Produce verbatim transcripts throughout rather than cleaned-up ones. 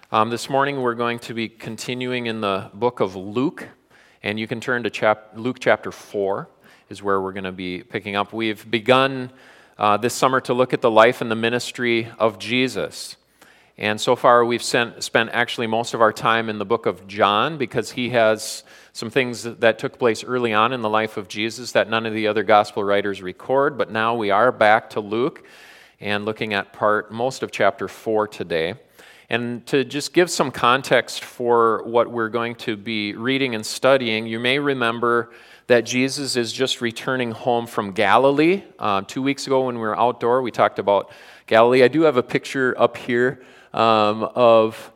Um, this morning we're going to be continuing in the book of Luke, and you can turn to chap- Luke chapter four is where we're going to be picking up. We've begun uh, this summer to look at the life and the ministry of Jesus. And so far we've sent, spent actually most of our time in the book of John because he has some things that took place early on in the life of Jesus that none of the other gospel writers record, but now we are back to Luke and looking at part, most of chapter four today. And to just give some context for what we're going to be reading and studying, you may remember that Jesus is just returning home from Galilee. Uh, two weeks ago when we were outdoor, we talked about Galilee. I do have a picture up here um, of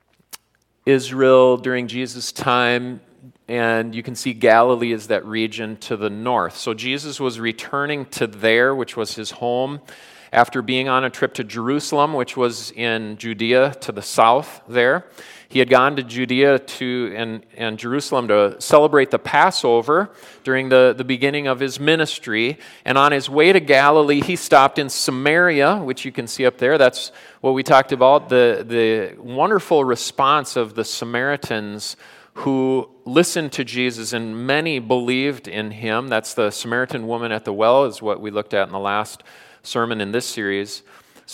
Israel during Jesus' time, and you can see Galilee is that region to the north. So Jesus was returning to there, which was his home, after being on a trip to Jerusalem, which was in Judea to the south there. He had gone to Judea to and, and Jerusalem to celebrate the Passover during the, the beginning of his ministry. And on his way to Galilee, he stopped in Samaria, which you can see up there. That's what we talked about, the, the wonderful response of the Samaritans who listened to Jesus, and many believed in him. That's the Samaritan woman at the well, is what we looked at in the last sermon in this series.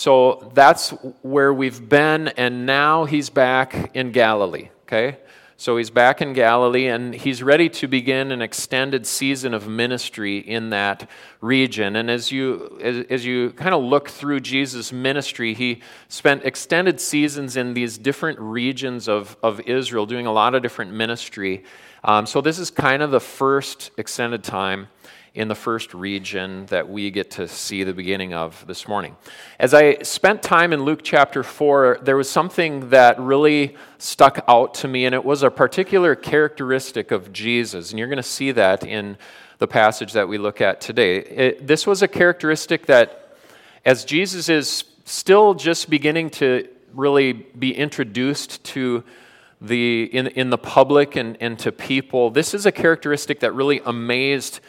So that's where we've been, and now he's back in Galilee, okay? So he's back in Galilee, and he's ready to begin an extended season of ministry in that region. And as you as, as you kind of look through Jesus' ministry, he spent extended seasons in these different regions of, of Israel, doing a lot of different ministry. Um, so this is kind of the first extended time in the first region that we get to see the beginning of this morning. As I spent time in Luke chapter four, there was something that really stuck out to me, and it was a particular characteristic of Jesus, and you're going to see that in the passage that we look at today. It, this was a characteristic that, as Jesus is still just beginning to really be introduced to the in, in the public and, and to people, this is a characteristic that really amazed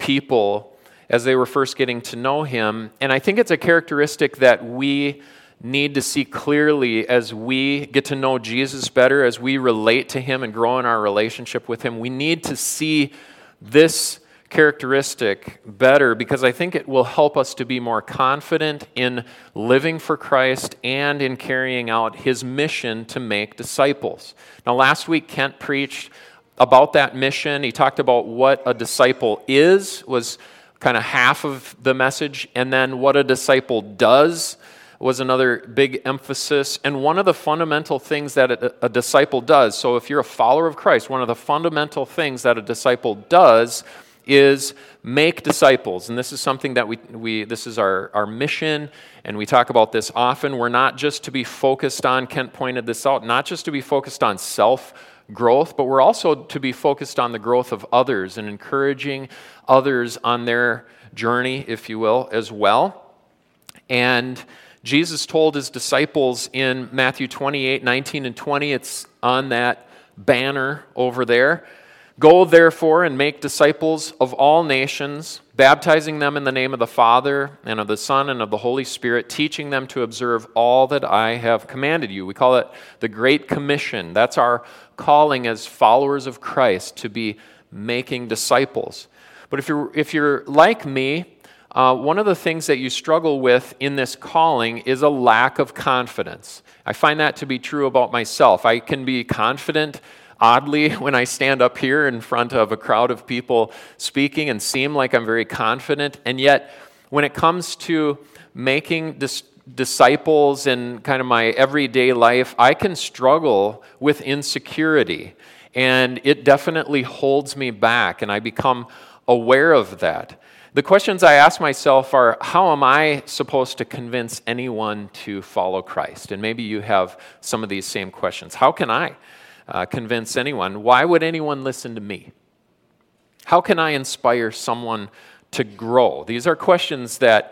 people as they were first getting to know him. And I think it's a characteristic that we need to see clearly as we get to know Jesus better, as we relate to him and grow in our relationship with him. We need to see this characteristic better because I think it will help us to be more confident in living for Christ and in carrying out his mission to make disciples. Now, last week Kent preached about that mission. He talked about what a disciple is, was kind of half of the message, and then what a disciple does was another big emphasis. And one of the fundamental things that a, a disciple does, so if you're a follower of Christ, one of the fundamental things that a disciple does is make disciples. And this is something that we, we this is our, our mission, and we talk about this often. We're not just to be focused on, Kent pointed this out, not just to be focused on self growth, but we're also to be focused on the growth of others and encouraging others on their journey, if you will, as well. And Jesus told his disciples in Matthew twenty-eight, nineteen and twenty, it's on that banner over there, "Go therefore and make disciples of all nations, baptizing them in the name of the Father and of the Son and of the Holy Spirit, teaching them to observe all that I have commanded you." We call it the Great Commission. That's our calling as followers of Christ, to be making disciples. But if you're if you're like me, uh, one of the things that you struggle with in this calling is a lack of confidence. I find that to be true about myself. I can be confident, oddly, when I stand up here in front of a crowd of people speaking and seem like I'm very confident, and yet when it comes to making dis- disciples in kind of my everyday life, I can struggle with insecurity, and it definitely holds me back, and I become aware of that. The questions I ask myself are, how am I supposed to convince anyone to follow Christ? And maybe you have some of these same questions. How can I Uh, convince anyone? Why would anyone listen to me? How can I inspire someone to grow? These are questions that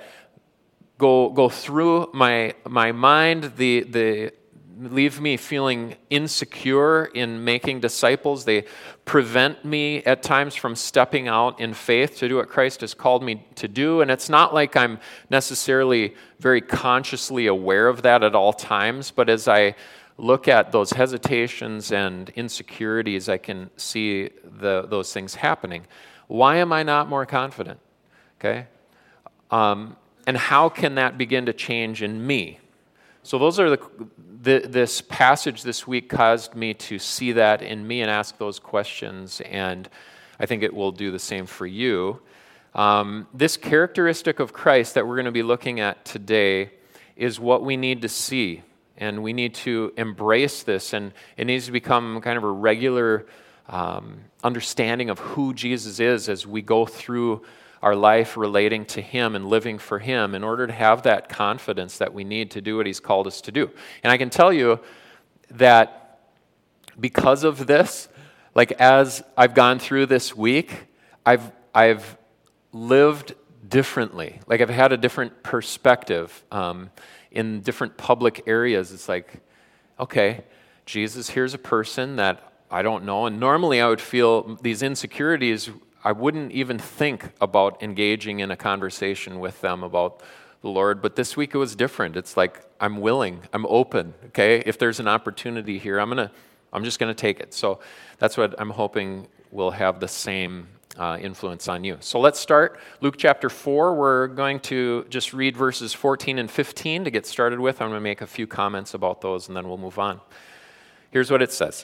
go go through my my mind. The the leave me feeling insecure in making disciples. They prevent me at times from stepping out in faith to do what Christ has called me to do. And it's not like I'm necessarily very consciously aware of that at all times, but as I look at those hesitations and insecurities, I can see the, those things happening. Why am I not more confident? Okay? Um, and how can that begin to change in me? So those are the, the, this passage this week caused me to see that in me and ask those questions, and I think it will do the same for you. Um, this characteristic of Christ that we're going to be looking at today is what we need to see, and we need to embrace this, and it needs to become kind of a regular um, understanding of who Jesus is as we go through our life relating to Him and living for Him in order to have that confidence that we need to do what He's called us to do. And I can tell you that because of this, like as I've gone through this week, I've I've lived differently. Like I've had a different perspective um, in different public areas. It's like, okay, Jesus, here's a person that I don't know. And normally I would feel these insecurities. I wouldn't even think about engaging in a conversation with them about the Lord. But this week it was different. It's like I'm willing, I'm open. Okay, if there's an opportunity here, I'm gonna, I'm just gonna take it. So that's what I'm hoping will have the same uh, influence on you. So let's start Luke chapter four. We're going to just read verses fourteen and fifteen to get started with. I'm going to make a few comments about those, and then we'll move on. Here's what it says.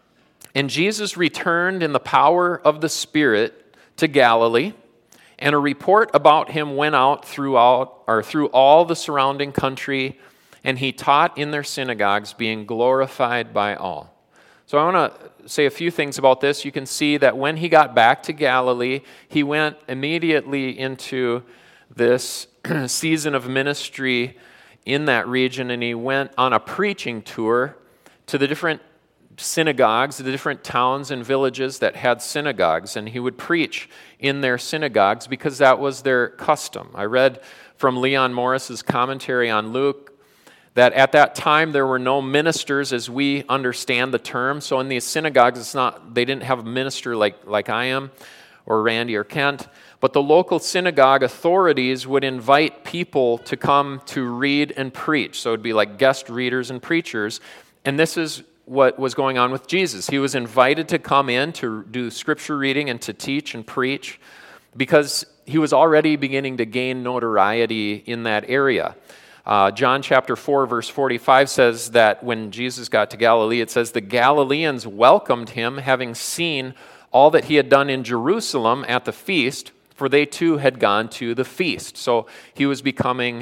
And Jesus returned in the power of the Spirit to Galilee, and a report about him went out throughout or through all the surrounding country, and he taught in their synagogues, being glorified by all. So I want to say a few things about this. You can see that when he got back to Galilee, he went immediately into this season of ministry in that region, and he went on a preaching tour to the different synagogues, the different towns and villages that had synagogues, and he would preach in their synagogues because that was their custom. I read from Leon Morris's commentary on Luke that at that time there were no ministers as we understand the term. So in these synagogues, it's not they didn't have a minister like, like I am or Randy or Kent, but the local synagogue authorities would invite people to come to read and preach. So it would be like guest readers and preachers, and this is what was going on with Jesus. He was invited to come in to do scripture reading and to teach and preach because he was already beginning to gain notoriety in that area. Uh, John chapter four, verse forty-five says that when Jesus got to Galilee, it says, the Galileans welcomed him, having seen all that he had done in Jerusalem at the feast, for they too had gone to the feast. So he was becoming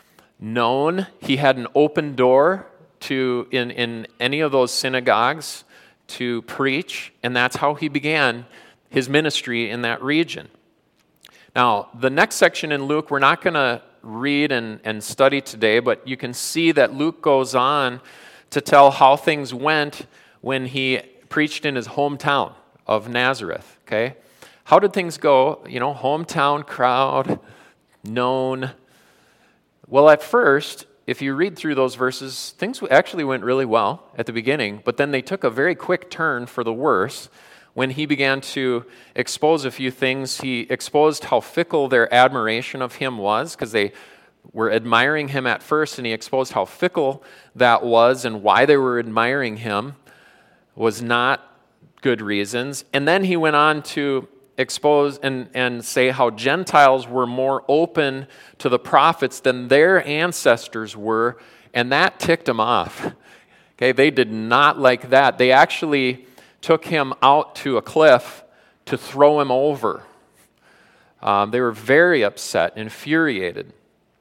known. He had an open door to in, in any of those synagogues to preach, and that's how he began his ministry in that region. Now, the next section in Luke, we're not going to read and, and study today, but you can see that Luke goes on to tell how things went when he preached in his hometown of Nazareth, okay? How did things go? You know, hometown crowd, known. Well, at first, if you read through those verses, things actually went really well at the beginning, but then they took a very quick turn for the worse when he began to expose a few things. He exposed how fickle their admiration of him was, because they were admiring him at first, and he exposed how fickle that was and why they were admiring him was not good reasons. And then he went on to expose and, and say how Gentiles were more open to the prophets than their ancestors were, and that ticked them off. Okay, they did not like that. They actually took him out to a cliff to throw him over. Um, they were very upset, infuriated.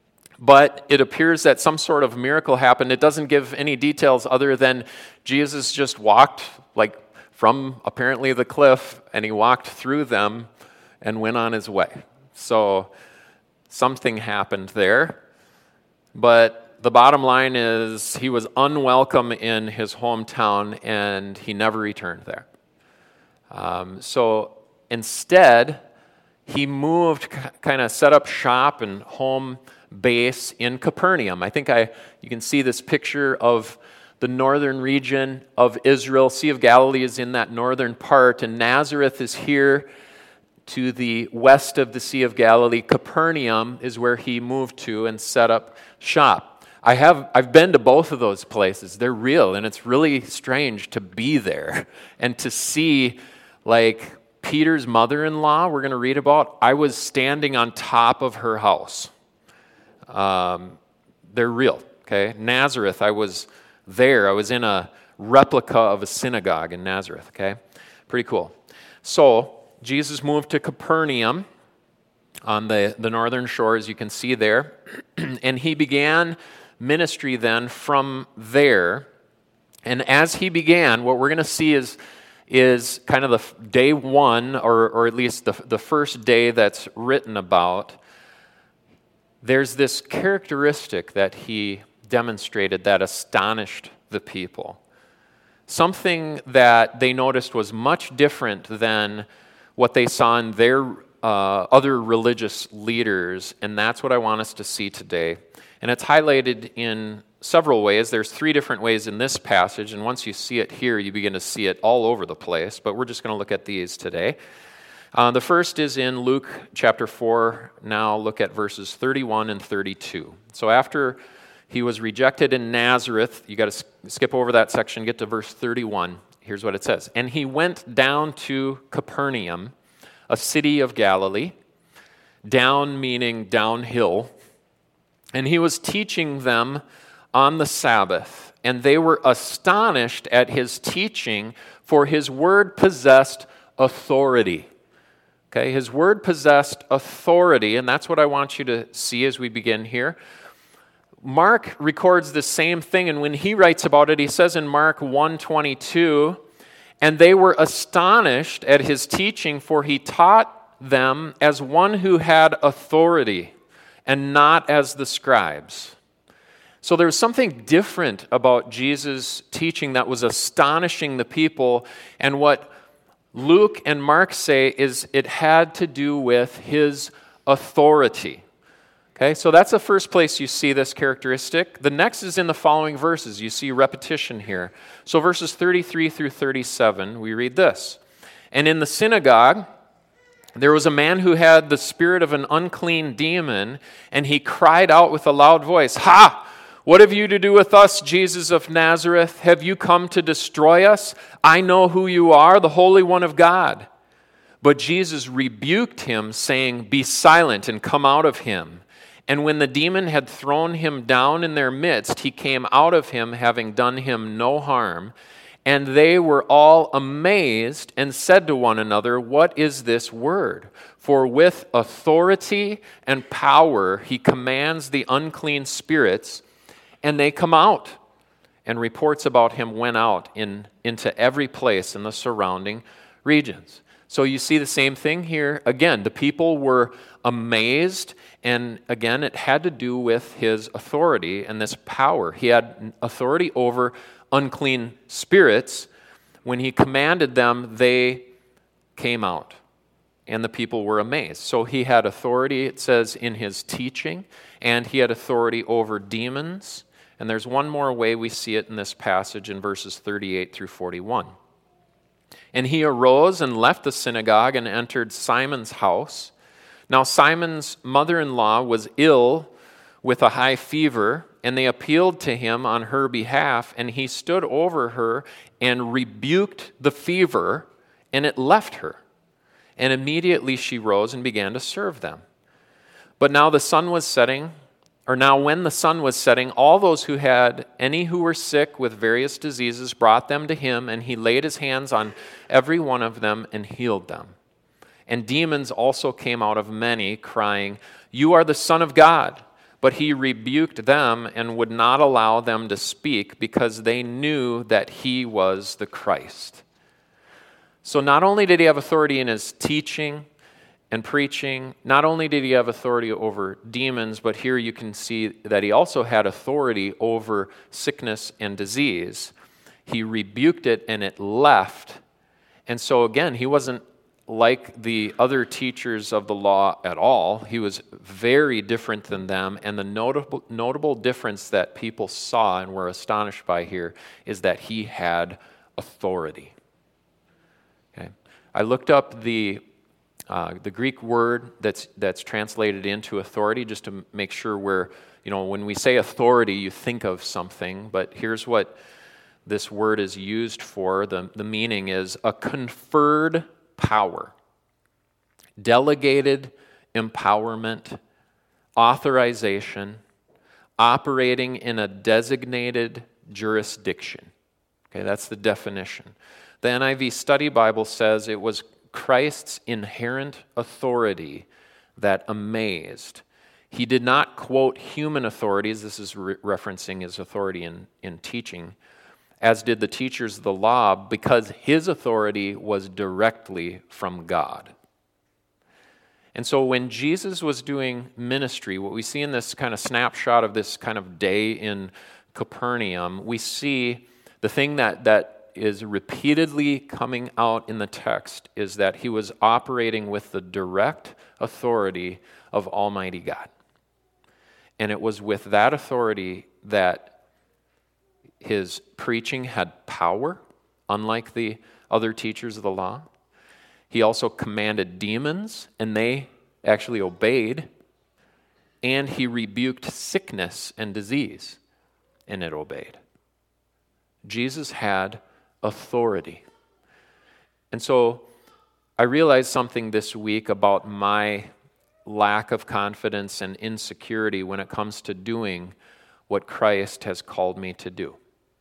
But it appears that some sort of miracle happened. It doesn't give any details other than Jesus just walked like from apparently the cliff, and he walked through them and went on his way. So something happened there. But the bottom line is he was unwelcome in his hometown, and he never returned there. Um, so instead, he moved, kind of set up shop and home base in Capernaum. I think I you can see this picture of the northern region of Israel. Sea of Galilee is in that northern part, and Nazareth is here to the west of the Sea of Galilee. Capernaum is where he moved to and set up shop. I have, I've been to both of those places. They're real, and it's really strange to be there and to see, like, Peter's mother-in-law, we're going to read about. I was standing on top of her house. Um, they're real, okay? Nazareth, I was there. I was in a replica of a synagogue in Nazareth, okay? Pretty cool. So, Jesus moved to Capernaum on the, the northern shore, as you can see there, and he began ministry then from there. And as he began, what we're going to see is, is kind of the day one, or, or at least the, the first day that's written about. There's this characteristic that he demonstrated that astonished the people. Something that they noticed was much different than what they saw in their uh, other religious leaders, and that's what I want us to see today. And it's highlighted in several ways. There's three different ways in this passage, and once you see it here, you begin to see it all over the place, but we're just going to look at these today. Uh, the first is in Luke chapter four. Now look at verses thirty-one and thirty-two. So after he was rejected in Nazareth, you got to skip over that section, get to verse thirty-one. Here's what it says. And he went down to Capernaum, a city of Galilee, down meaning downhill, and he was teaching them on the Sabbath, and they were astonished at his teaching, for his word possessed authority. Okay, his word possessed authority, and that's what I want you to see as we begin here. Mark records the same thing, and when he writes about it, he says in Mark one twenty-two, and they were astonished at his teaching, for he taught them as one who had authority, and not as the scribes. So there was something different about Jesus' teaching that was astonishing the people, and what Luke and Mark say is it had to do with his authority. Okay, so that's the first place you see this characteristic. The next is in the following verses. You see repetition here. So verses thirty-three through thirty-seven, we read this. And in the synagogue, there was a man who had the spirit of an unclean demon, and he cried out with a loud voice, "Ha! What have you to do with us, Jesus of Nazareth? Have you come to destroy us? I know who you are, the Holy One of God." But Jesus rebuked him, saying, "Be silent and come out of him." And when the demon had thrown him down in their midst, he came out of him, having done him no harm. And they were all amazed and said to one another, "What is this word? For with authority and power he commands the unclean spirits, and they come out." And reports about him went out in, into every place in the surrounding regions. So you see the same thing here. Again, the people were amazed, and again, it had to do with his authority and this power. He had authority over unclean spirits. When he commanded them, they came out, and the people were amazed. So he had authority, it says, in his teaching, and he had authority over demons. And there's one more way we see it in this passage in verses thirty-eight through forty-one. And he arose and left the synagogue and entered Simon's house. Now Simon's mother-in-law was ill with a high fever, and they appealed to him on her behalf, and he stood over her and rebuked the fever, and it left her. And immediately she rose and began to serve them. But now the sun was setting, or now when the sun was setting, all those who had any who were sick with various diseases brought them to him, and he laid his hands on every one of them and healed them. And demons also came out of many, crying, "You are the Son of God." But he rebuked them and would not allow them to speak, because they knew that he was the Christ. So not only did he have authority in his teaching and preaching, not only did he have authority over demons, but here you can see that he also had authority over sickness and disease. He rebuked it and it left. And so again, he wasn't like the other teachers of the law at all. He was very different than them, and the notable, notable difference that people saw and were astonished by here is that he had authority. Okay. I looked up the uh, the Greek word that's that's translated into authority just to make sure we're you know, when we say authority, you think of something, but here's what this word is used for. The, the meaning is a conferred power, delegated empowerment, authorization, operating in a designated jurisdiction. Okay, that's the definition. The N I V Study Bible says it was Christ's inherent authority that amazed. He did not quote human authorities, this is re- referencing his authority in, in teaching, as did the teachers of the law, because his authority was directly from God. And so when Jesus was doing ministry, what we see in this kind of snapshot of this kind of day in Capernaum, we see the thing that, that is repeatedly coming out in the text is that he was operating with the direct authority of Almighty God. And it was with that authority that his preaching had power, unlike the other teachers of the law. He also commanded demons, and they actually obeyed. And he rebuked sickness and disease, and it obeyed. Jesus had authority. And so I realized something this week about my lack of confidence and insecurity when it comes to doing what Christ has called me to do.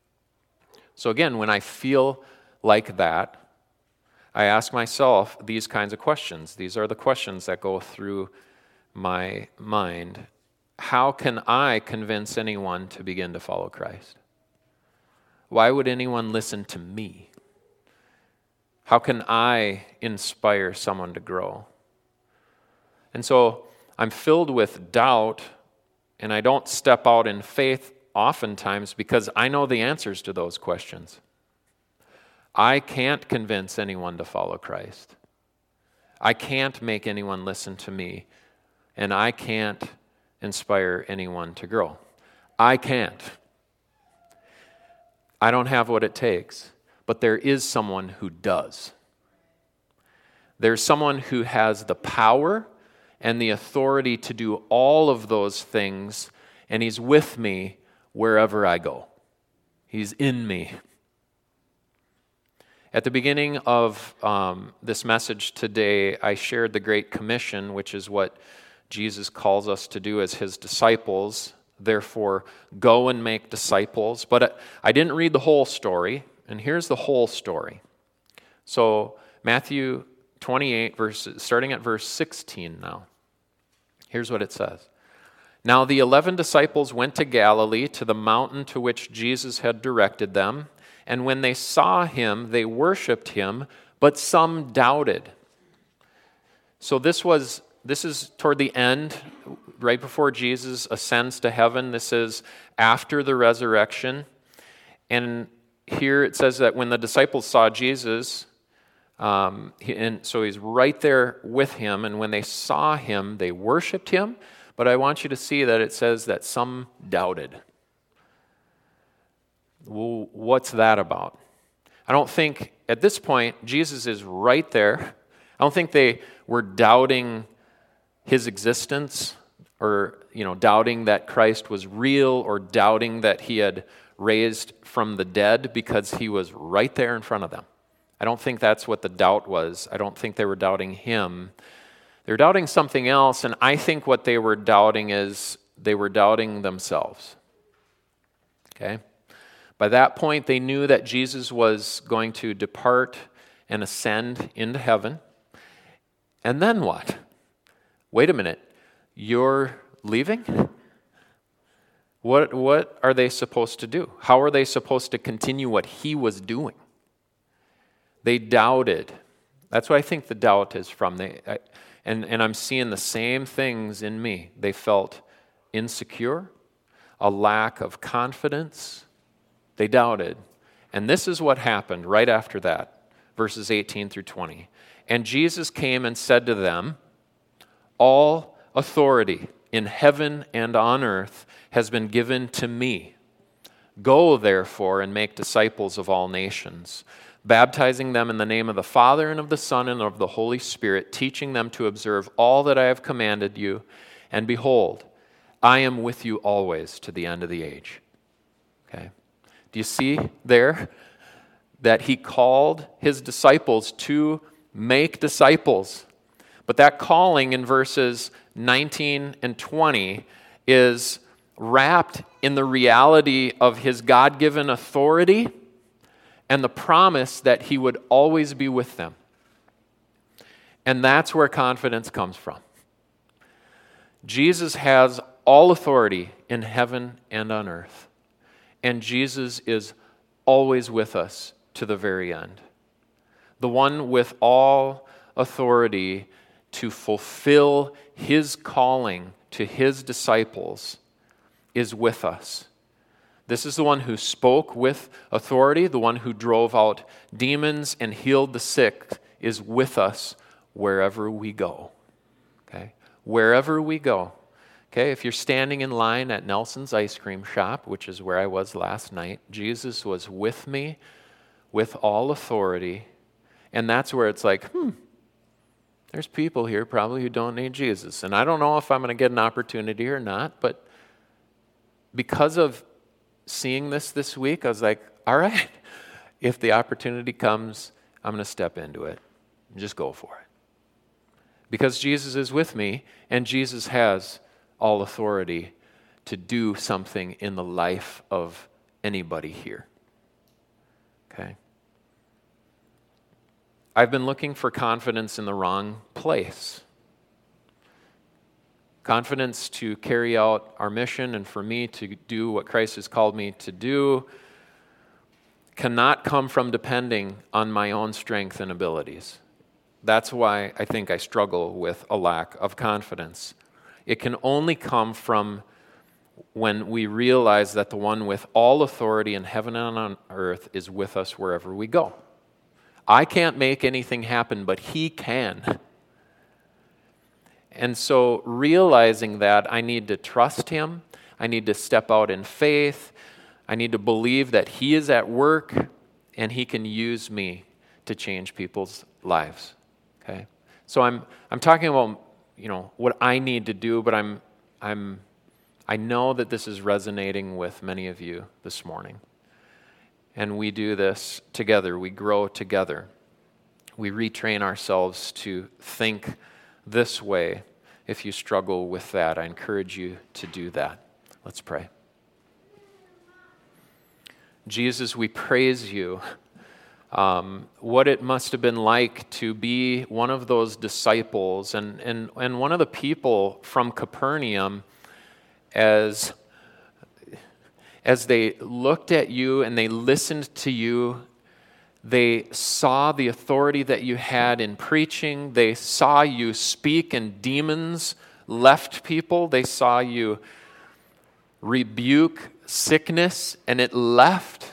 So again, when I feel like that, I ask myself these kinds of questions. These are the questions that go through my mind. How can I convince anyone to begin to follow Christ? Why would anyone listen to me? How can I inspire someone to grow? And so I'm filled with doubt, and I don't step out in faith oftentimes because I know the answers to those questions. I can't convince anyone to follow Christ. I can't make anyone listen to me, and I can't inspire anyone to grow. I can't. I don't have what it takes, but there is someone who does. There's someone who has the power and the authority to do all of those things, and he's with me wherever I go. He's in me. At the beginning of um, this message today, I shared the Great Commission, which is what Jesus calls us to do as his disciples. Therefore, go and make disciples. But I didn't read the whole story, and here's the whole story. So Matthew twenty-eight, verse, starting at verse sixteen now. Here's what it says. Now the eleven disciples went to Galilee, to the mountain to which Jesus had directed them. And when they saw him, they worshiped him, but some doubted. So this was this is toward the end, right before Jesus ascends to heaven. This is after the resurrection. And here it says that when the disciples saw Jesus, um, he, and so he's right there with him, and when they saw him, they worshiped him. But I want you to see that it says that some doubted. Well, what's that about? I don't think, at this point, Jesus is right there. I don't think they were doubting his existence or, you know, doubting that Christ was real or doubting that he had raised from the dead because he was right there in front of them. I don't think that's what the doubt was. I don't think they were doubting him. They were doubting something else, and I think what they were doubting is they were doubting themselves. Okay? By that point, they knew that Jesus was going to depart and ascend into heaven. And then what? Wait a minute. You're leaving? What, what are they supposed to do? How are they supposed to continue what he was doing? They doubted. That's what I think the doubt is from. They, I, and, and I'm seeing the same things in me. They felt insecure, a lack of confidence. They doubted. And this is what happened right after that, verses eighteen through twenty. And Jesus came and said to them, all authority in heaven and on earth has been given to me. Go, therefore, and make disciples of all nations, baptizing them in the name of the Father and of the Son and of the Holy Spirit, teaching them to observe all that I have commanded you. And behold, I am with you always to the end of the age. Okay? Do you see there that he called his disciples to make disciples? But that calling in verses nineteen and twenty is wrapped in the reality of his God-given authority and the promise that he would always be with them. And that's where confidence comes from. Jesus has all authority in heaven and on earth. And Jesus is always with us to the very end. The one with all authority to fulfill his calling to his disciples is with us. This is the one who spoke with authority, the one who drove out demons and healed the sick is with us wherever we go. Okay? Wherever we go. Okay, if you're standing in line at Nelson's Ice Cream Shop, which is where I was last night, Jesus was with me with all authority. And that's where it's like, hmm, there's people here probably who don't need Jesus. And I don't know if I'm going to get an opportunity or not, but because of seeing this this week, I was like, all right, if the opportunity comes, I'm going to step into it and just go for it. Because Jesus is with me, and Jesus has all authority to do something in the life of anybody here. Okay? I've been looking for confidence in the wrong place. Confidence to carry out our mission and for me to do what Christ has called me to do cannot come from depending on my own strength and abilities. That's why I think I struggle with a lack of confidence. It can only come from when we realize that the one with all authority in heaven and on earth is with us wherever we go. I can't make anything happen, but he can. And so realizing that, I need to trust him. I need to step out in faith. I need to believe that he is at work and he can use me to change people's lives. Okay? So I'm I'm talking about, you know, what I need to do, but I'm I'm I know that this is resonating with many of you this morning. And we do this together. We grow together. We retrain ourselves to think this way. If you struggle with that, I encourage you to do that. Let's pray. Jesus, we praise you. Um, what it must have been like to be one of those disciples and, and, and one of the people from Capernaum as, as they looked at you and they listened to you. They saw the authority that you had in preaching. They saw you speak and demons left people. They saw you rebuke sickness and it left.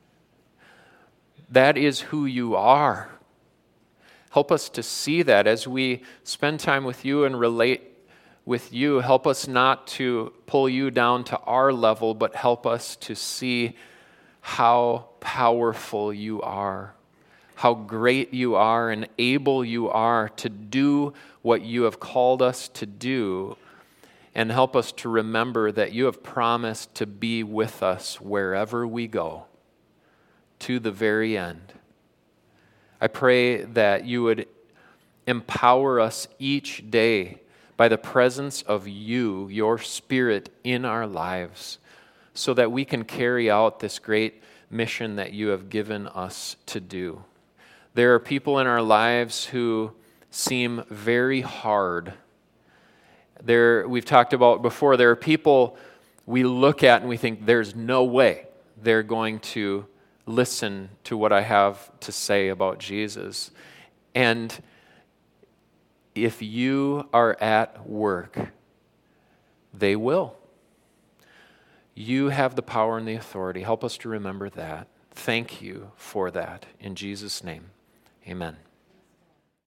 That is who you are. Help us to see that as we spend time with you and relate with you. Help us not to pull you down to our level, but help us to see how powerful you are, how great you are and able you are to do what you have called us to do. And help us to remember that you have promised to be with us wherever we go, to the very end. I pray that you would empower us each day by the presence of you, your Spirit in our lives, so that we can carry out this great mission that you have given us to do. There are people in our lives who seem very hard. There, we've talked about before, there are people we look at and we think there's no way they're going to listen to what I have to say about Jesus. And if you are at work, they will. You have the power and the authority. Help us to remember that. Thank you for that. In Jesus' name, amen.